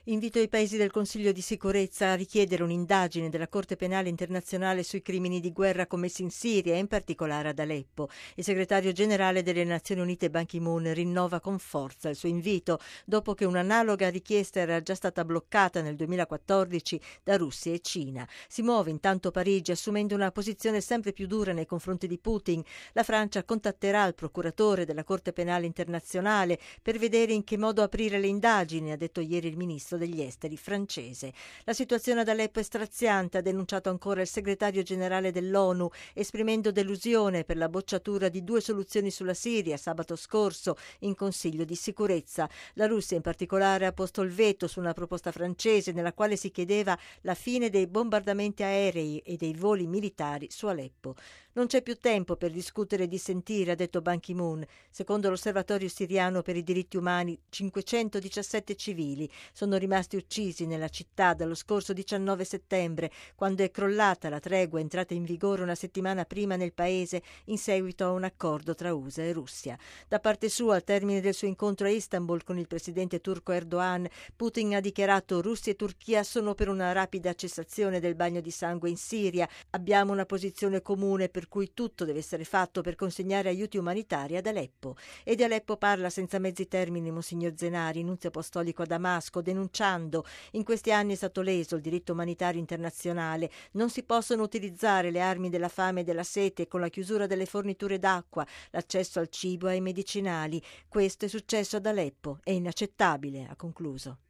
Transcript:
Invito i paesi del Consiglio di sicurezza a richiedere un'indagine della Corte Penale Internazionale sui crimini di guerra commessi in Siria e in particolare ad Aleppo. Il segretario generale delle Nazioni Unite Ban Ki-moon rinnova con forza il suo invito dopo che un'analoga richiesta era già stata bloccata nel 2014 da Russia e Cina. Si muove intanto Parigi assumendo una posizione sempre più dura nei confronti di Putin. La Francia contatterà il procuratore della Corte Penale Internazionale per vedere in che modo aprire le indagini, ha detto ieri il ministro degli esteri francese. La situazione ad Aleppo è straziante, ha denunciato ancora il segretario generale dell'ONU, esprimendo delusione per la bocciatura di 2 soluzioni sulla Siria sabato scorso in Consiglio di sicurezza. La Russia in particolare ha posto il veto su una proposta francese nella quale si chiedeva la fine dei bombardamenti aerei e dei voli militari su Aleppo. Non c'è più tempo per discutere e dissentire, ha detto Ban Ki-moon. Secondo l'Osservatorio siriano per i diritti umani, 517 civili sono rimasti uccisi nella città dallo scorso 19 settembre, quando è crollata la tregua entrata in vigore una settimana prima nel paese in seguito a un accordo tra USA e Russia. Da parte sua, al termine del suo incontro a Istanbul con il presidente turco Erdogan, Putin ha dichiarato: Russia e Turchia sono per una rapida cessazione del bagno di sangue in Siria. Abbiamo una posizione comune per cui tutto deve essere fatto per consegnare aiuti umanitari ad Aleppo. E di Aleppo parla senza mezzi termini Monsignor Zenari, nunzio apostolico a Damasco, denunciando: in questi anni è stato leso il diritto umanitario internazionale, non si possono utilizzare le armi della fame e della sete con la chiusura delle forniture d'acqua, l'accesso al cibo e ai medicinali. Questo è successo ad Aleppo, è inaccettabile, ha concluso.